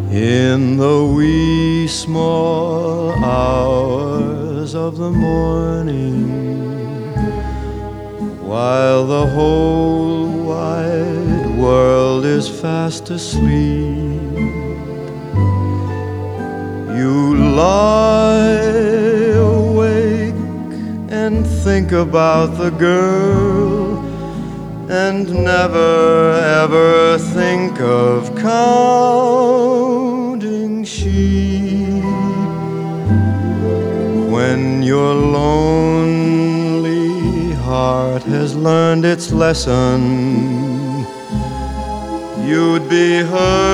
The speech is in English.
In the wee small hours of the morning, while the whole wide world is fast asleep, you lie awake and think about the girl, and never ever think of counting sheep. When your lonely heart has learned its lesson, you'd be hurt